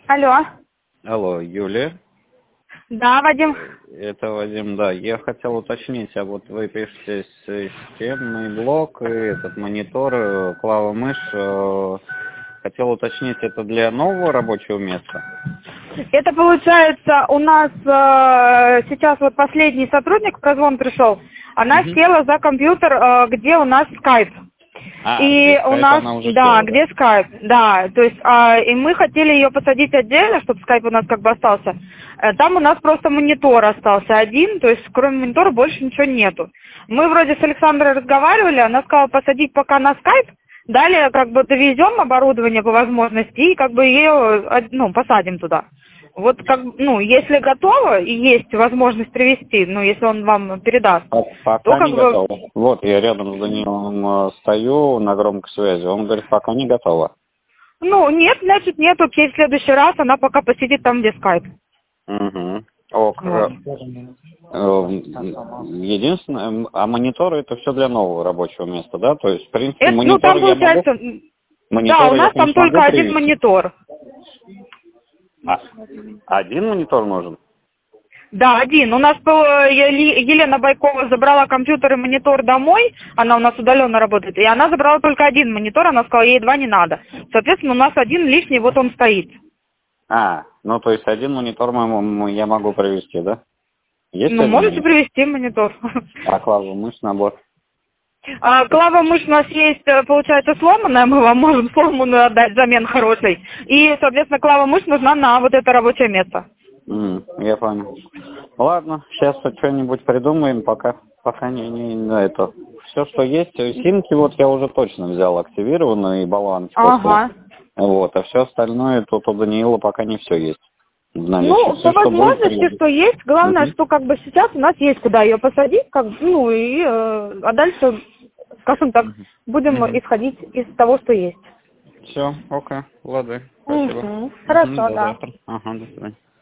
Алло. Алло, Юлия? Да, Вадим. Это Вадим, да. Я хотел уточнить, а вот вы пишете системный блок и этот монитор, клава-мышь. Хотел уточнить, это для нового рабочего места? Это получается у нас сейчас вот последний сотрудник, прозвон пришел, она села за компьютер, где у нас скайп. И у нас, да, села, где скайп, да, то есть, и мы хотели ее посадить отдельно, чтобы скайп у нас как бы остался. Там у нас просто монитор остался один, то есть кроме монитора больше ничего нету. Мы вроде с Александрой разговаривали, она сказала посадить пока на скайп, далее как бы довезем оборудование по возможности и как бы ее, посадим туда. Вот как, если готово и есть возможность привезти, если он вам передаст, Пока то как не бы... готово. Вот, я рядом с Данилом стою на громкой связи, он говорит, пока не готово. Нет, значит нет, окей, в следующий раз она пока посидит там, где скайп. Угу. Вот. Единственное, а мониторы это все для нового рабочего места, да? То есть, в принципе, мониторы Там я могу... получается, да, у Мониторы я, нас там конечно, только могу один привезти. монитор. Один монитор нужен? Да, один. У нас Елена Байкова забрала компьютер и монитор домой, она у нас удаленно работает, и она забрала только один монитор, она сказала, ей два не надо. Соответственно, у нас один лишний, вот он стоит. То есть один монитор я могу привезти, да? Есть один Можете монитор? привезти монитор. А клаву-мышь набор? Клава-мышь у нас есть, получается, сломанная, мы вам можем сломанную отдать взамен хорошей. И, соответственно, клава-мышь нужна на вот это рабочее место. Я понял. Ладно, сейчас что-нибудь придумаем, пока не на это. Все, что есть, симки вот я уже точно взял активированную и баланс. Ага. Вот, а все остальное тут у Даниила пока не все есть. По возможности, что есть, главное, что как бы сейчас у нас есть куда ее посадить, а дальше, скажем так, будем исходить из того, что есть. Все, окей, ладно, спасибо. Хорошо, До да. завтра. Ага, до свидания.